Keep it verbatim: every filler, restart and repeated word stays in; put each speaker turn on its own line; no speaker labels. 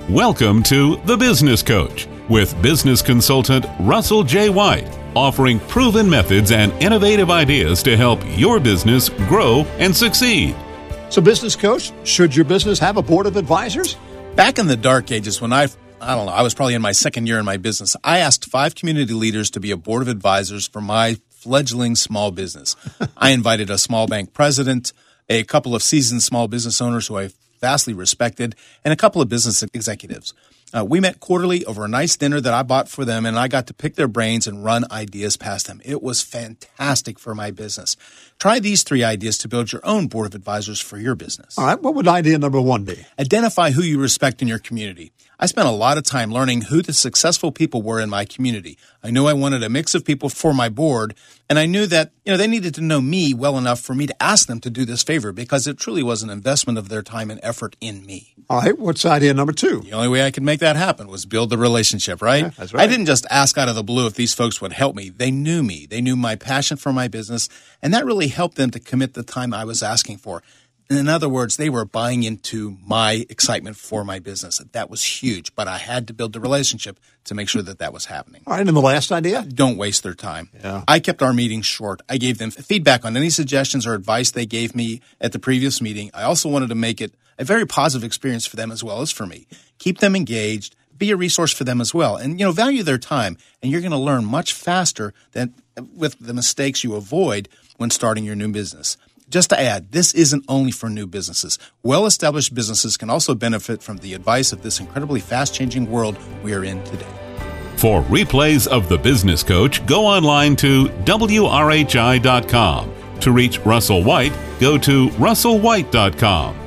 Welcome to The Business Coach with business consultant Russell J. White, offering proven methods and innovative ideas to help your business grow and succeed.
So, business coach, should your business have a board of advisors?
Back in the dark ages when I, I don't know, I was probably in my second year in my business, I asked five community leaders to be a board of advisors for my fledgling small business. I invited a small bank president, a couple of seasoned small business owners who I vastly respected, and a couple of business executives. Uh, we met quarterly over a nice dinner that I bought for them, and I got to pick their brains and run ideas past them. It was fantastic for my business. Try these three ideas to build your own board of advisors for your business.
All right, what would idea number one be?
Identify who you respect in your community. I spent a lot of time learning who the successful people were in my community. I knew I wanted a mix of people for my board, and I knew that, you know, they needed to know me well enough for me to ask them to do this favor because it truly was an investment of their time and effort in me.
All right, what's idea number two?
The only way I could make that happen was build the relationship, right?
Yeah, that's right.
I didn't just ask out of the blue if these folks would help me. They knew me. They knew my passion for my business, and that really helped them to commit the time I was asking for. In other words, they were buying into my excitement for my business. That was huge, but I had to build the relationship to make sure that that was happening.
All right, and the last idea?
Don't waste their time.
Yeah.
I kept our meetings short. I gave them feedback on any suggestions or advice they gave me at the previous meeting. I also wanted to make it a very positive experience for them as well as for me. Keep them engaged. Be a resource for them as well. And, you know, value their time, and you're going to learn much faster than with the mistakes you avoid when starting your new business. Just to add, this isn't only for new businesses. Well-established businesses can also benefit from the advice of this incredibly fast-changing world we are in today.
For replays of The Business Coach, go online to W R H I dot com. To reach Russell White, go to Russell White dot com.